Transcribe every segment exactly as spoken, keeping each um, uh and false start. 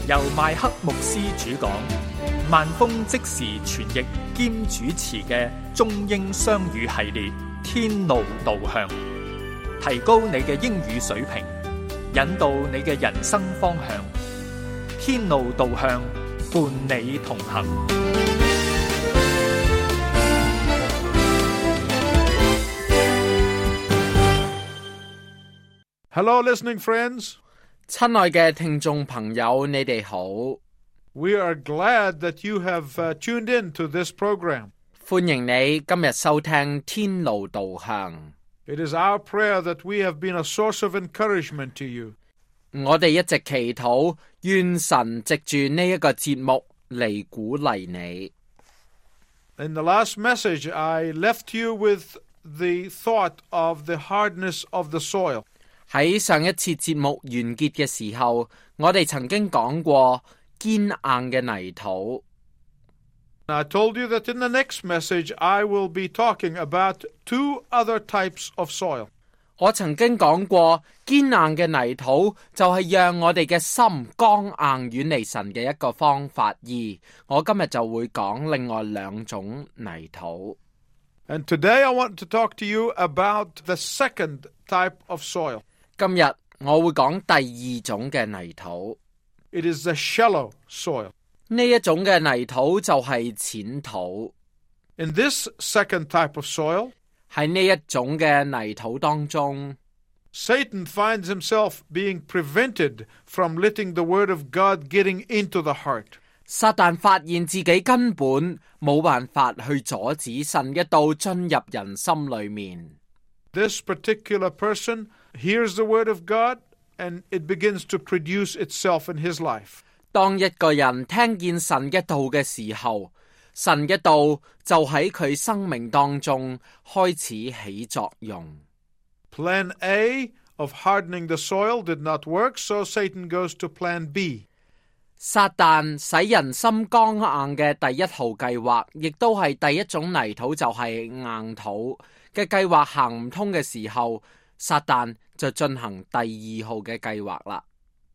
由麥克牧師主講，萬峰即時傳譯兼主持嘅中英雙語系列《天路導向》，提高你嘅英語水平，引導你嘅人生方向。天路導向，伴你同行。 Hello, listening friends. 親愛嘅聽眾朋友，你哋好。 We are glad that you have uh, tuned in to this program. 歡迎你今日收聽天路導向。 It is our prayer that we have been a source of encouragement to you. 我哋一直祈禱，願神藉住呢一個節目嚟鼓勵你。 In the last message, I left you with the thought of the hardness of the soil. 喺上一次節目完結嘅時候，我哋曾經講過堅硬嘅泥土。 I told you that in the next message, I will be talking about two other types of soil. 我曾經講過堅硬嘅泥土就係讓我哋嘅心剛硬遠離神嘅一個方法，而我今日就會講另外兩種泥土。 And today I want to talk to you about the second type of soil. 今日我會講第二種嘅泥土。 It is the shallow soil. 呢一種嘅泥土就係淺土。 In this second type of soil, 喺呢一種嘅泥土當中， Satan finds himself being prevented from letting the word of God getting into the heart. 撒旦發現自己根本冇辦法去阻止神嘅道進入人心裏面。 This particular person hears the word of God and it begins to produce itself in his life. 當一個人聽見神嘅道嘅時候，神嘅道就喺佢生命當中開始起作用。 Plan A of hardening the soil did not work, so Satan goes to Plan B. 撒旦使人心剛硬嘅第一號計劃，亦都係第一種泥土，就係硬土嘅計劃行唔通嘅時候，撒旦就進行第二號嘅計劃啦。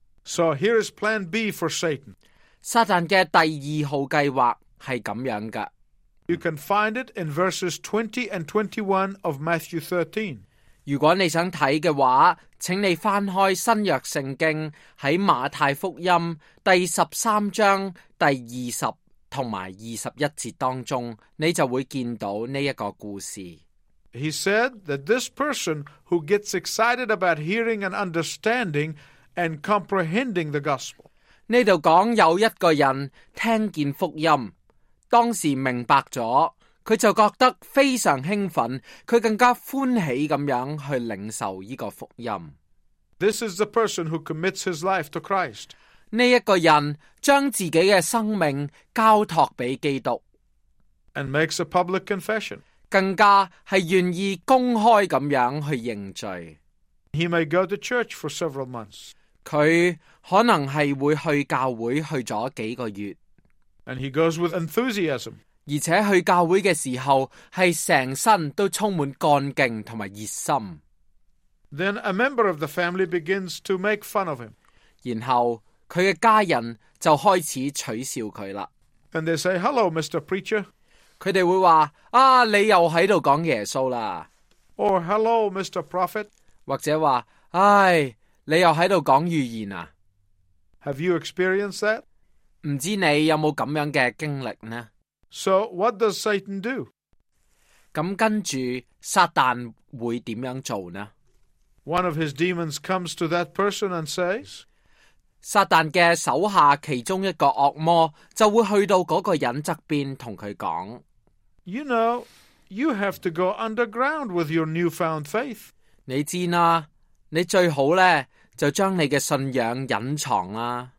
So here is Plan B for Satan. 撒旦嘅第二號計劃係咁樣㗎。 You can find it in verses twenty and twenty-one of Matthew thirteen. 如果你想睇嘅話，請你翻開新約聖經喺馬太福音第十三章第二十同埋二十一節當中，你就會見到呢一個故事。 He said that this person who gets excited about hearing and understanding and comprehending the gospel. 呢度講有一個人聽見福音，當時明白咗，佢就覺得非常興奮，佢更加歡喜咁樣去領受呢個福音。 This is the person who commits his life to Christ. 呢一個人將自己嘅生命交託俾基督 and makes a public confession. 更加係願意公開咁樣去認罪。 He may go to church for several months. 佢可能係會去教會去咗幾個月。 And he goes with enthusiasm. 而且去教會嘅時候係成身都充滿幹勁同埋熱心。 Then a member of the family begins to make fun of him. 然後佢嘅家人就開始取笑佢啦。 And they say, "Hello, Mister Preacher." 佢哋會話：啊，你又喺度講耶穌啦。 Or, "Hello, Mister Prophet." 或者話：唉，你又喺度講預言啊。 Have you experienced that? 唔知你有冇咁樣嘅經歷呢？ So what does Satan do? 咁跟住撒旦會點樣做呢？ One of his demons comes to that person and says, 撒旦嘅手下其中一個惡魔就會去到嗰個人側邊同佢講： You know, you have to go underground with your newfound faith. 你知啦，你最好呢就將你嘅信仰隱藏啦。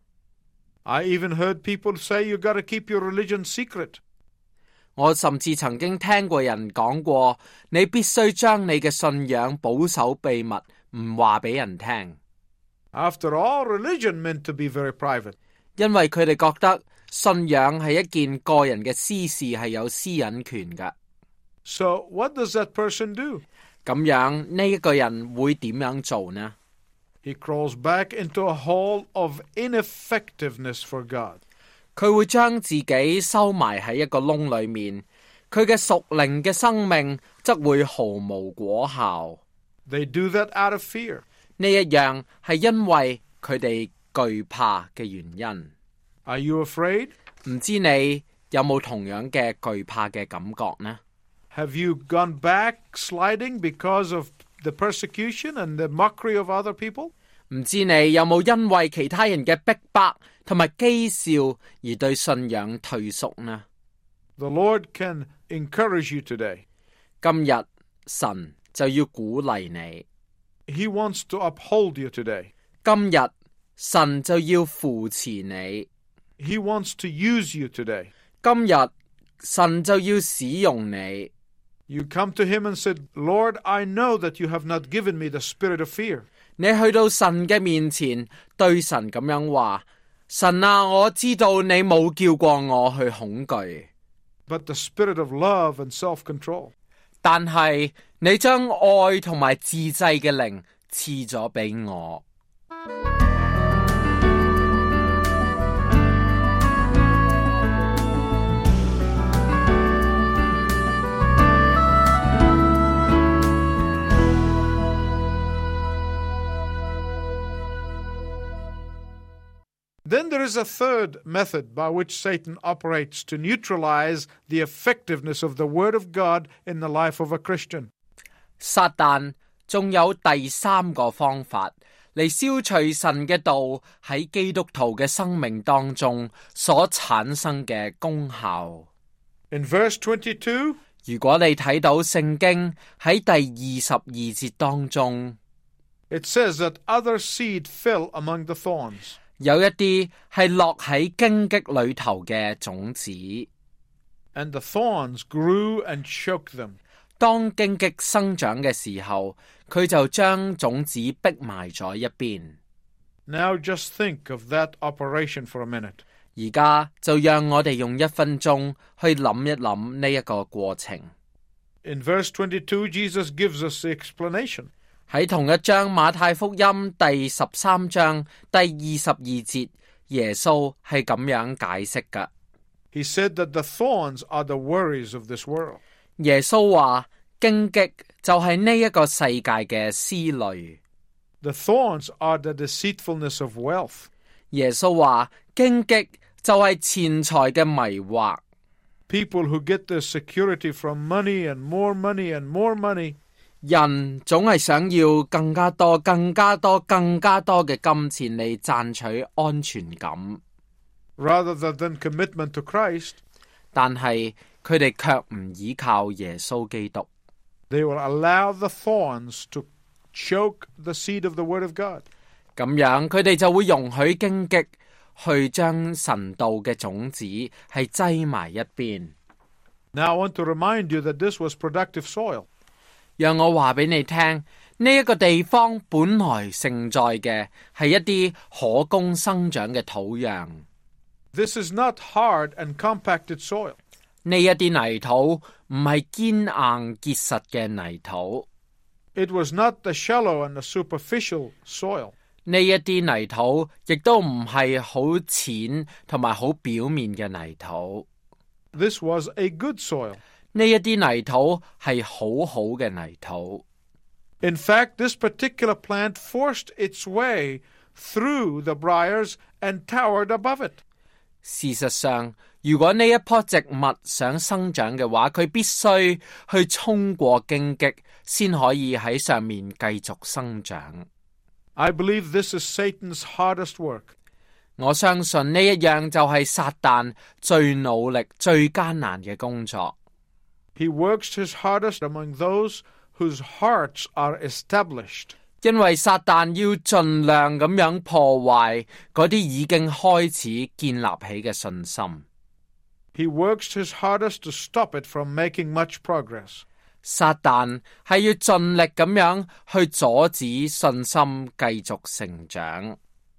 I even heard people say you got to keep your religion secret. 我甚至曾經聽過人講過，你必須將你嘅信仰保守秘密，唔話俾人聽。 After all, religion meant to be very private. 因為佢哋覺得信仰係一件個人嘅私事，係有私隱權㗎。 So what does that person do? 咁樣呢一個人會點樣做呢？ He crawls back into a hole of ineffectiveness for God. 佢會將自己收埋喺一個窿裏面，佢嘅屬靈嘅生命則會毫無果效。 They do that out of fear. 呢一樣係因為佢哋懼怕嘅原因。 Are you afraid? 唔知你有冇同樣嘅懼怕嘅感覺呢？ Have you gone back sliding because of the persecution and the mockery of other people? 唔知你有冇因為其他人嘅逼迫同埋譏笑而對信仰退縮呢？ The Lord can encourage you today. 今日神就要鼓勵你， He wants to uphold you today. 今日神就要扶持你， He wants to use you today. 今日神就要使用你。 You come to Him and said, Lord, I know that you have not given me the spirit of fear. 你去到神嘅面前，對神咁樣話：神啊，我知道你冇叫過我去恐懼， but the spirit of love and self-control. 但係你將愛同埋自制嘅靈賜咗俾我。 Then there is a third method by which Satan operates to neutralize the effectiveness of the Word of God in the life of a Christian. 撒旦仲有第三個方法嚟消除神嘅道喺基督徒嘅生命當中所產生嘅功效。 In verse twenty-two, 如果你睇到聖經喺第二十二節當中， it says that other seed fell among the thorns. 有一啲係落喺荊棘裏頭嘅種子， And the thorns grew and choked them. 當荊棘生長嘅時候，佢就將種子逼埋咗一邊。 Now just think of that operation for a minute. 而家就讓我哋用一分鐘去諗一諗呢一個過程。 In verse twenty-two, Jesus gives us the explanation. 喺同一章馬太福音第十三章第二十二節，耶穌係咁樣解釋㗎。 He said that the thorns are the worries of this world. 耶穌話荊棘就係呢一個世界嘅思慮。 The thorns are the deceitfulness of wealth. 耶穌話荊棘就係錢財嘅迷惑。 People who get their security from money and more money and more money. 人總係想要更加多、更加多、更加多嘅金錢嚟賺取安全感， rather than commitment to Christ. 但係佢哋卻唔依靠耶穌基督。 They will allow the thorns to choke the seed of the Word of God. 咁樣佢哋就會容許荊棘去將神道嘅種子係擠埋一邊。 Now I want to remind you that this was productive soil. 讓我話俾你聽，呢一個地方本來盛載嘅係一啲可供生長嘅土壤。 This is not hard and compacted soil. 呢一啲泥土唔係堅硬結實嘅泥土。 It was not the shallow and the superficial soil. 呢一啲泥土亦都唔係好淺同埋好表面嘅泥土。 This was a good soil. 呢一啲泥土係好好嘅泥土。 In fact, this particular plant forced its way through the briars and towered above it. 事實上，如果呢一棵植物想生長嘅話，佢必須去衝過荊棘，先可以喺上面繼續生長。 I believe this is Satan's hardest work. 我相信呢一樣就係撒旦最努力、最艱難嘅工作。 He works his hardest among those whose hearts are established. 因為撒旦要盡量咁樣破壞嗰啲已經開始建立起嘅信心。 He works his hardest to stop it from making much progress. 撒旦係要盡力咁樣去阻止信心繼續成長。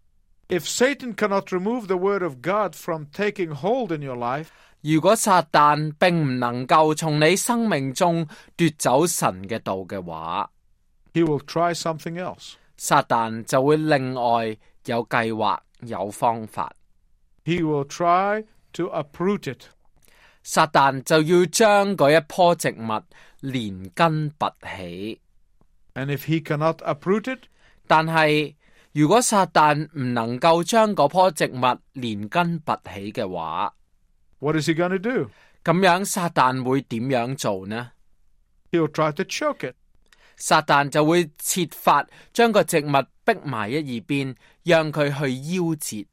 If Satan cannot remove the word of God from taking hold in your life, 如果撒旦並唔能夠從你生命中奪走神嘅道嘅話， he will try something else. 撒旦就會另外有計劃有方法。 He will try to uproot it. 撒旦就要將嗰一棵植物連根拔起。 And if he cannot uproot it, 但係如果撒旦唔能夠將嗰棵植物連根拔起嘅話， what is he going to do? 咁樣撒旦會點樣做呢？ He'll try to choke it. 撒旦就會設法將個植物逼埋一二邊，讓佢去夭折。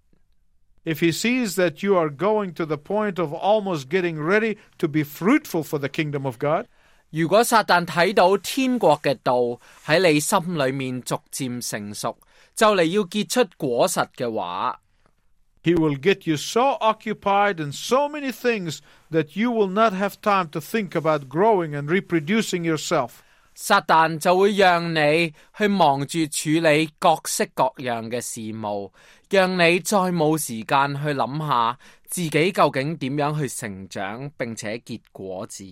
If he sees that you are going to the point of almost getting ready to be fruitful for the kingdom of God, 如果撒旦睇到天國嘅道喺你心裏面逐漸成熟，就嚟要結出果實嘅話， he will get you so occupied in so many things that you will not have time to think about growing and reproducing yourself. 撒旦就會讓你去忙住處理各式各樣嘅事務，讓你再冇時間去諗下自己究竟點樣去成長並且結果子。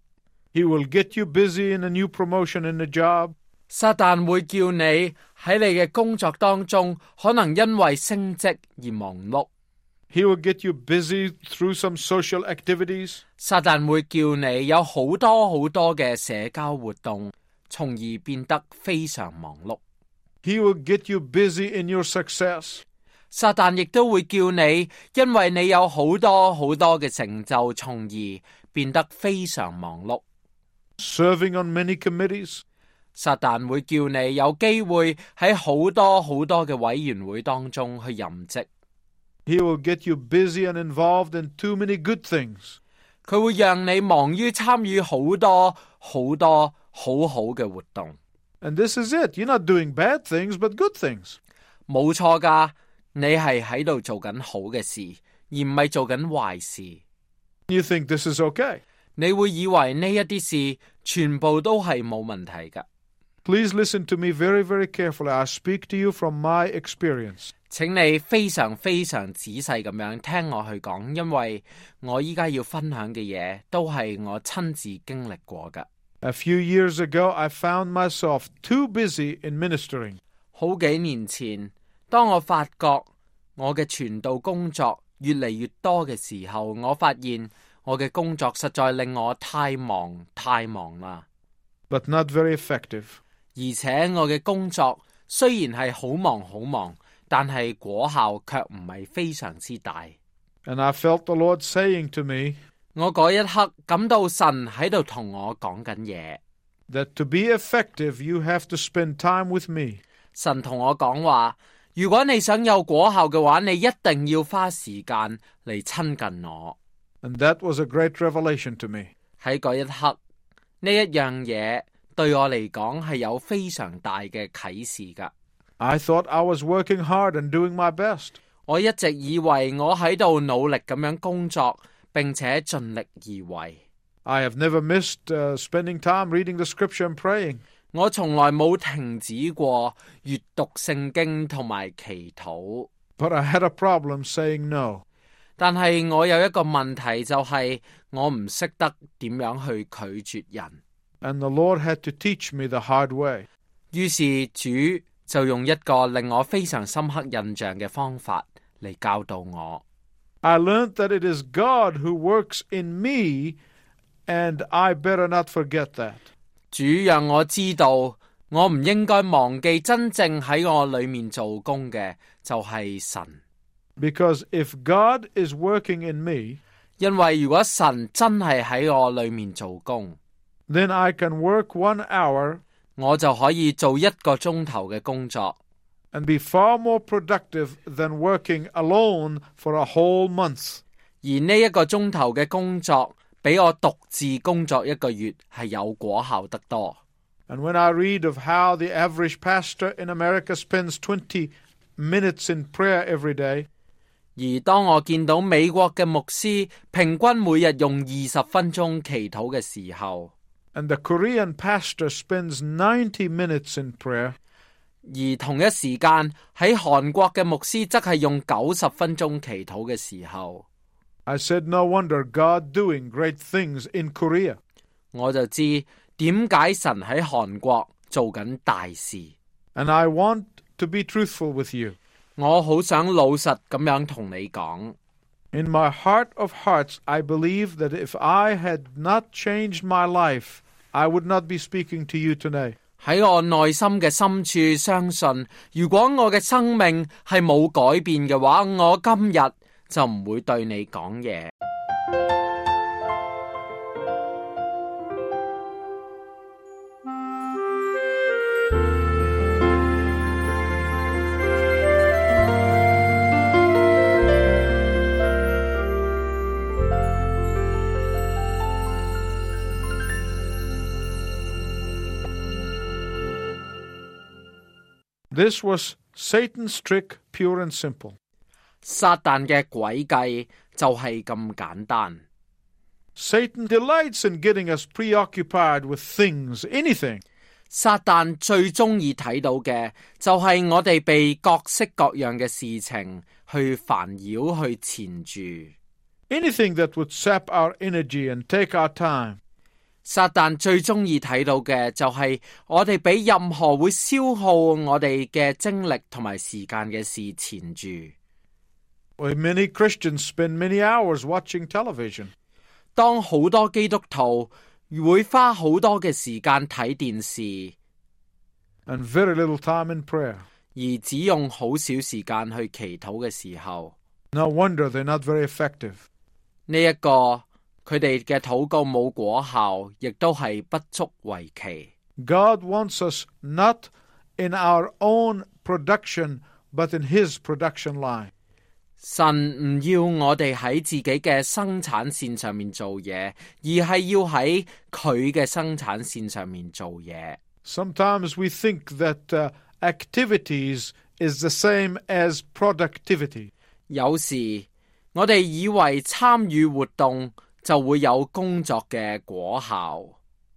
He will get you busy in a new promotion in the job. 撒旦會叫你喺你嘅工作當中，可能因為升職而忙碌。 He will get you busy through some social activities. 撒旦會叫你有好多好多嘅社交活動，從而變得非常忙碌。 He will get you busy in your success. 撒旦亦都會叫你，因為你有好多好多嘅成就，從而變得非常忙碌。 Serving on many committees. 撒旦會叫你有機會喺好多好多嘅委員會當中去任職。 He will get you busy and involved in too many good things. 佢會讓你忙於參與好多好多好好嘅活動。 And this is it. You're not doing bad things, but good things. 冇錯㗎，你係喺度做緊好嘅事，而唔係做緊壞事。 You think this is okay. 你會以為呢一啲事全部都係冇問題㗎。 Please listen to me very, very carefully. I speak to you from my experience. 請你非常非常仔細咁樣聽我去講，因為我依家要分享嘅嘢都係我親自經歷過㗎。 A few years ago, I found myself too busy in ministering. 好幾年前，當我發覺我嘅傳道工作越嚟越多嘅時候，我發現我嘅工作實在令我太忙太忙啦。 But not very effective. 而且我嘅工作雖然係好忙好忙，但係果效卻唔係非常之大。 And I felt the Lord saying to me, 我嗰一刻感到神喺度同我講緊嘢。 that to be effective, you have to spend time with me. 神同我講話，如果你想有果效嘅話，你一定要花時間嚟親近我。 And that was a great revelation to me. 喺嗰一刻，呢一樣嘢對我嚟講係有非常大嘅啟示噶。 I thought I was working hard and doing my best. 我一直以為我喺度努力咁樣工作，並且盡力而為。 I have never missed uh, spending time reading the scripture and praying. 我從來冇停止過閱讀聖經同埋祈禱。 But I had a problem saying no. 但係我有一個問題，就係我唔識得點樣去拒絕人。 And the Lord had to teach me the hard way. 於是主就用一個令我非常深刻印象嘅方法嚟教導我。 I learned that it is God who works in me, and I better not forget that. 主讓我知道，我唔應該忘記真正喺我裏面做工嘅就係神。 Because if God is working in me, 因為如果神真係喺我裏面做工， then I can work one hour 我就可以做一個鐘頭嘅工作， and be far more productive than working alone for a whole month. 而呢一個鐘頭嘅工作比我獨自工作一個月係有果效得多。 And when I read of how the average pastor in America spends twenty minutes in prayer every day, 而當我見到美國嘅牧師平均每日用二十分鐘祈禱嘅時候， and the Korean pastor spends ninety minutes in prayer, 而同一時間喺韓國嘅牧師則係用九十分鐘祈禱嘅時候， I said, no wonder God doing great things in Korea. 我就知點解神喺韓國做緊大事。 And I want to be truthful with you. 我好想老實咁樣同你講。 In my heart of hearts, I believe that if I had not changed my life, I would not be speaking to you today. 喺我內心嘅深處相信，如果我嘅生命係冇改變嘅話，我今日就唔會對你講嘢。 This was Satan's trick, pure and simple. 撒旦嘅詭計就係咁簡單。 Satan delights in getting us preoccupied with things, anything. 撒旦最中意睇到嘅就係我哋被各式各樣嘅事情去煩擾、去纏住。 Anything that would sap our energy and take our time. 撒旦最中意睇到嘅就係我哋俾任何會消耗我哋嘅精力同埋時間嘅事纏住。 Well, many Christians spend many hours watching television. 當好多基督徒會花好多嘅時間睇電視 and very little time in prayer. 而只用好少時間去祈禱嘅時候 No wonder they're not very effective. 呢一個佢哋嘅禱告冇果效，亦都係不足為奇。 God wants us not in our own production, but in His production line. 神唔要我哋喺自己嘅生產線上面做嘢，而係要喺佢嘅生產線上面做嘢。 Sometimes we think that uh, activities is the same as productivity. 有時我哋以為參與活動就會有工作嘅果效。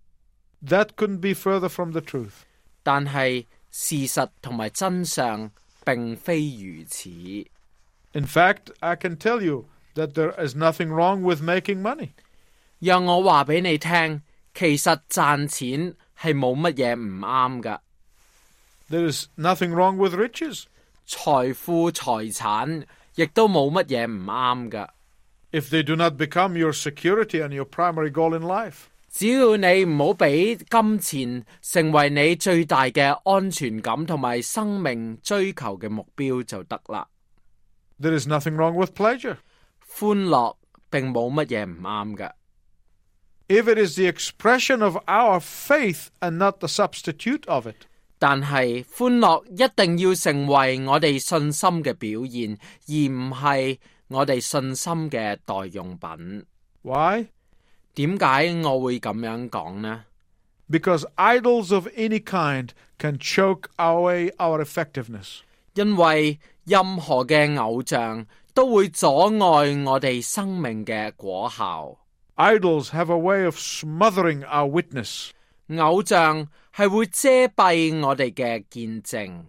That couldn't be further from the truth. 但係事實同埋真相並非如此。 In fact, I can tell you that there is nothing wrong with making money. 讓我話俾你聽，其實賺錢係冇乜嘢唔啱㗎。 There is nothing wrong with riches. 財富財產亦都冇乜嘢唔啱㗎。 If they do not become your security and your primary goal in life. 只要你唔好俾金錢成為你最大嘅安全感同埋生命追求嘅目標就得啦。 There is nothing wrong with pleasure. 歡樂並冇乜嘢唔啱㗎。 If it is the expression of our faith and not the substitute of it. 但係歡樂一定要成為我哋信心嘅表現，而唔係我哋信心嘅代用品。 Why? 點解我會咁樣講呢？ Because idols of any kind can choke away our effectiveness. 因為任何嘅偶像都會阻礙我哋生命嘅果效。 Idols have a way of smothering our witness. 偶像係會遮蔽我哋嘅見證。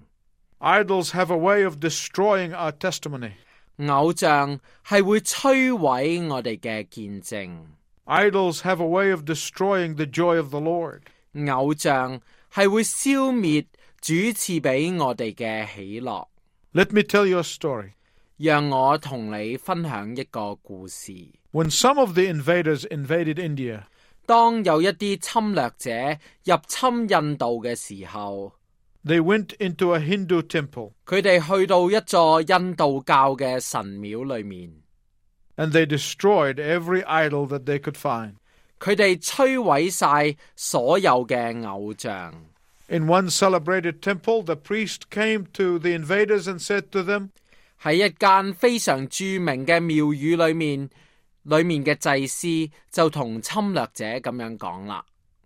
Idols have a way of destroying our testimony. 偶像係會摧毀我哋嘅見證。 Idols have a way of destroying the joy of the Lord. 偶像係會消滅主賜俾我哋嘅喜樂。 Let me tell you a story. 讓我同你分享一個故事。 When some of the invaders invaded India, 當有一啲侵略者入侵印度嘅時候， they went into a Hindu temple. 佢哋去到一座印度教嘅神廟裏面。 And they destroyed every idol that they could find. 佢哋摧毀晒所有嘅偶像。 In one celebrated temple, the priest came to the invaders and said to them, 喺一間非常著名嘅廟宇裏面，裏面嘅祭司就同侵略者咁樣講啦。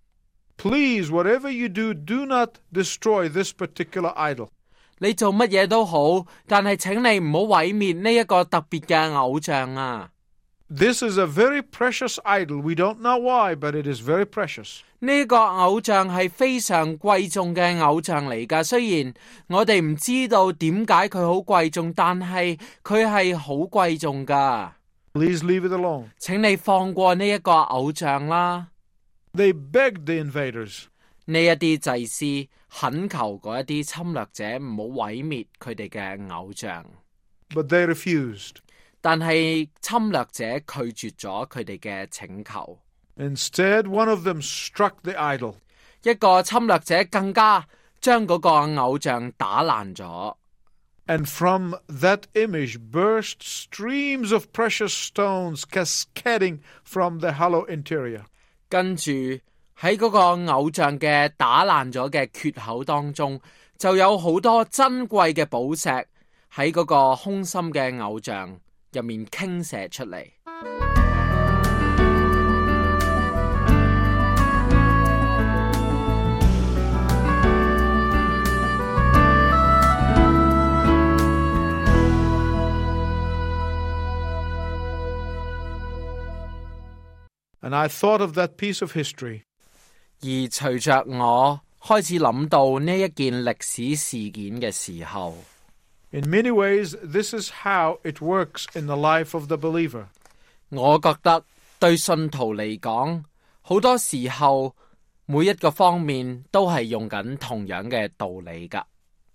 Please, whatever you do, do not destroy this particular idol. 你做乜嘢都好，但係請你唔好毀滅呢一個特別嘅偶像啊！ This is a very precious idol. We don't know why, but it is very precious. 呢個偶像係非常貴重嘅偶像嚟㗎。雖然我哋唔知道點解佢好貴重，但係佢係好貴重㗎。 Please leave it alone. 請你放過呢一個偶像啦。 They begged the invaders. 呢一啲祭司懇求嗰一啲侵略者唔好毀滅佢哋嘅偶像。 But they refused. 但係侵略者拒絕咗佢哋嘅請求。 Instead, one of them struck the idol. 一個侵略者更加將嗰個偶像打爛咗。 And from that image burst streams of precious stones cascading from the hollow interior. 跟住喺嗰個偶像嘅打爛咗嘅缺口當中，就有好多珍貴嘅寶石喺嗰個空心嘅偶像入面傾瀉出嚟。 And I thought of that piece of history. 而隨着我開始諗到呢一件歷史事件嘅時候， In many ways, this is how it works in the life of the believer. 我覺得對信徒嚟講，好多時候每一個方面都係用緊同樣嘅道理㗎。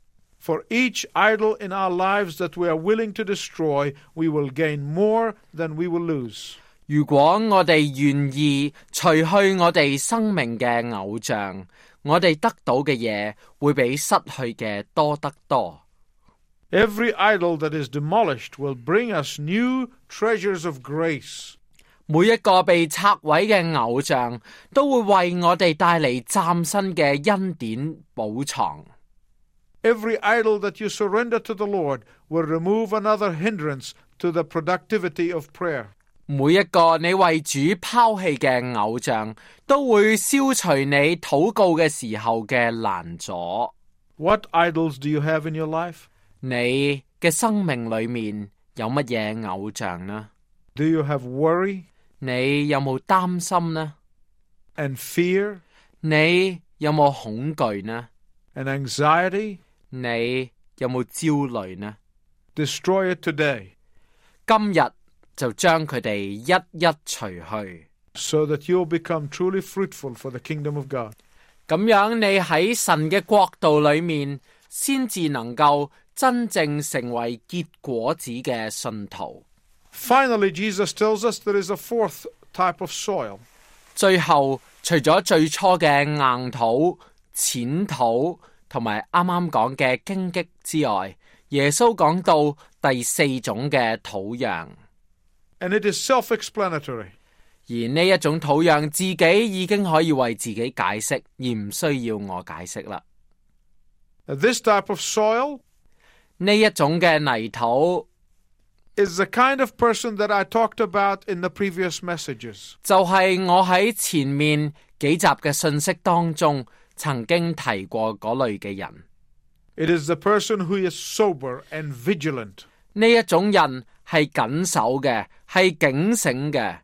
For each idol in our lives that we are willing to destroy, we will gain more than we will lose. 如果我哋願意除去我哋生命嘅偶像，我哋得到嘅嘢會比失去嘅多得多。 Every idol that is demolished will bring us new treasures of grace. 每一個被拆毀嘅偶像都會為我哋帶嚟嶄新嘅恩典寶藏。 Every idol that you surrender to the Lord will remove another hindrance to the productivity of prayer. 每一個你為主拋棄嘅偶像，都會消除你禱告嘅時候嘅攔阻。 What idols do you have in your life? 你嘅生命裏面有乜嘢偶像呢？ Do you have worry? 你有冇擔心呢？ And fear? 你有冇恐懼呢？ And anxiety? 你有冇焦慮呢？ Destroy it today. 今日就將佢哋一一除去， so that you'll become truly fruitful for the kingdom of God. 咁樣你喺神嘅國度裏面，先至能夠真正成為結果子嘅信徒。 Finally, Jesus tells us there is a fourth type of soil. 最後，除咗最初嘅硬土、淺土同埋啱啱講嘅荊棘之外，耶穌講到第四種嘅土壤。 And it is self-explanatory. 而呢一種土壤自己已經可以為自己解釋，而唔需要我解釋啦。 This type of soil 呢一種嘅泥土 is the kind of person that I talked about in the previous messages. 就係我喺前面幾集嘅信息當中曾經提過嗰類嘅人。 It is the person who is sober and vigilant. 呢一種人係緊守嘅，係警醒嘅。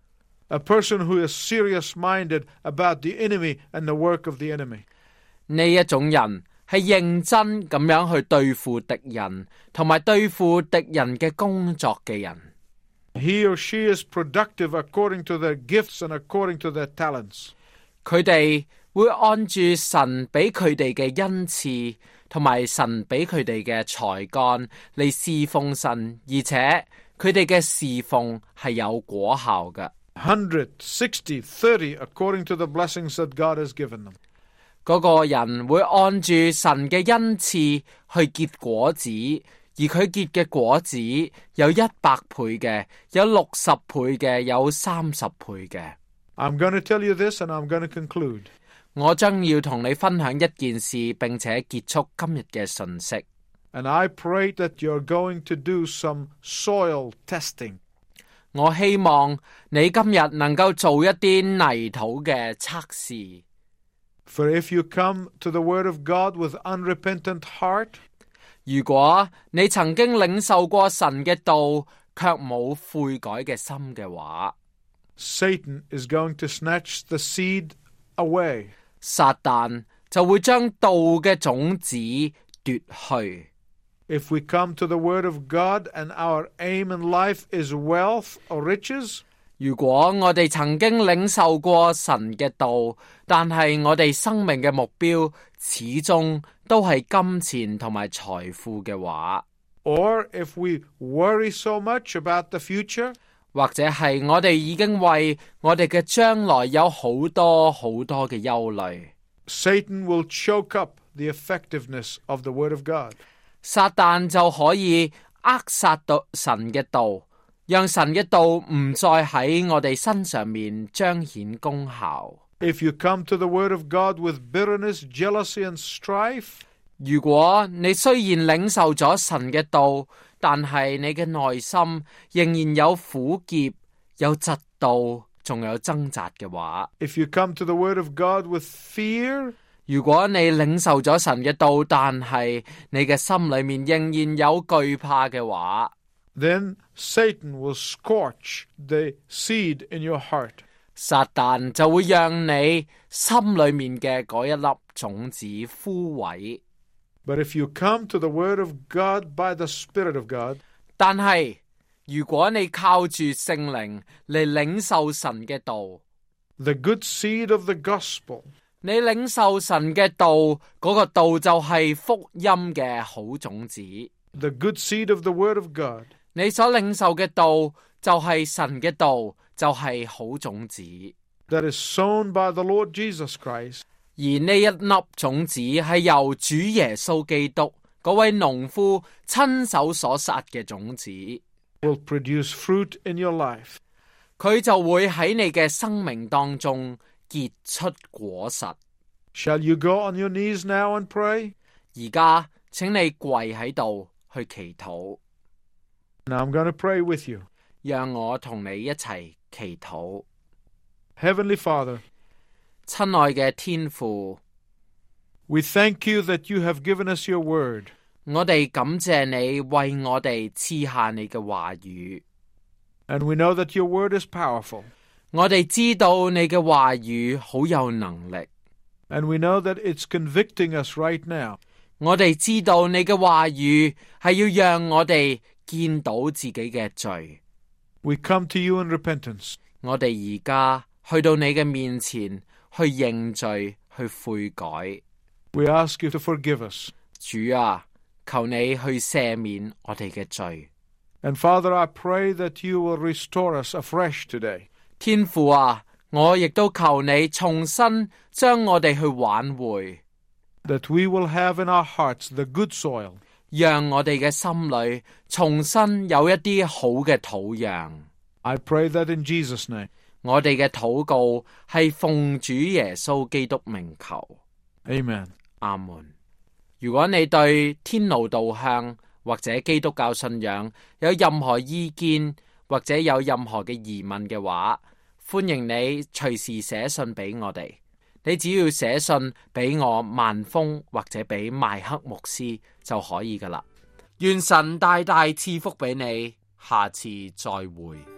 A person who is serious-minded about the enemy and the work of the enemy. 呢一種人係認真咁樣去對付敵人，同埋對付敵人嘅工作嘅人。 He or she is productive according to their gifts and according to their talents. 佢哋會按住神俾佢哋嘅恩賜，同埋神俾佢哋嘅才幹嚟侍奉神，而且佢哋嘅侍奉係有果效嘅。 one hundred, sixty, thirty according to the blessings that God has given them. 嗰個人會按住神嘅恩賜去結果子，而佢結嘅果子有一百倍嘅，有六十倍嘅，有三十倍嘅。 I'm going to tell you this and I'm going to conclude. 我將要同你分享一件事，並且結束今日嘅信息。 And I pray that you're going to do some soil testing. 我希望你今日能夠做一啲泥土嘅測試。 For if you come to the word of God with unrepentant heart, 如果你曾經領受過神嘅道，卻冇悔改嘅心嘅話， Satan is going to snatch the seed away. 撒旦就會將道嘅種子奪去。 If we come to the word of God and our aim in life is wealth or riches, 如果我哋曾經領受過神嘅道，但係我哋生命嘅目標始終都係金錢同埋財富嘅話， or if we worry so much about the future, 或者係我哋已經為我哋嘅將來有好多好多嘅憂慮， Satan will choke up the effectiveness of the Word of God. 撒旦就可以扼殺到神嘅道，讓神嘅道唔再喺我哋身上面彰顯功效。 If you come to the Word of God with bitterness, jealousy, and strife, 如果你雖然領受咗神嘅道，但係你嘅內心仍然有苦澀、有嫉妒，仲有掙扎嘅話， if you come to the Word of God with fear, 如果你領受咗神嘅道，但係你嘅心裏面仍然有懼怕嘅話， then Satan will scorch the seed in your heart. 撒旦就會讓你心裏面嘅嗰一粒種子枯萎。 But if you come to the Word of God by the Spirit of God, 但係如果你靠住聖靈嚟領受神嘅道， the good seed of the gospel, 你領受神嘅道，嗰、那個道就係福音嘅好種子。 the good seed of the Word of God, 你所領受嘅道就係神嘅道，就係好種子。 that is sown by the Lord Jesus Christ, 而呢一粒種子係由主耶穌基督嗰位農夫親手所撒嘅種子， will produce fruit in your life. 佢就會喺你嘅生命當中結出果實。 Shall you go on your knees now and pray? 而家請你跪喺度去祈禱。 Now I'm going to pray with you. 讓我同你一齊祈禱。 Heavenly Father, 親愛嘅天父， we thank you that you have given us your word. 我哋感謝你為我哋賜下你嘅話語。 And we know that your word is powerful. 我哋知道你嘅話語好有能力。 And we know that it's convicting us right now. 我哋知道你嘅話語係要讓我哋見到自己嘅罪。 We come to you in repentance. 我哋而家去到你嘅面前去認罪，去悔改。 We ask you to forgive us. 主啊，求你去赦免我哋嘅罪。 And Father, I pray that you will restore us afresh today. 天父啊，我亦都求你重新將我哋去挽回， That we will have in our hearts the good soil. 讓我哋嘅心裏重新有一啲好嘅土壤。 I pray that in Jesus' name. 我哋嘅禱告係奉主耶穌基督名求。 Amen. 阿門。如果你對天路導向或者基督教信仰有任何意見，或者有任何嘅疑問嘅話，歡迎你隨時寫信俾我哋。你只要寫信俾我萬峰或者俾麥克牧師就可以噶啦。願神大大賜福俾你，下次再會。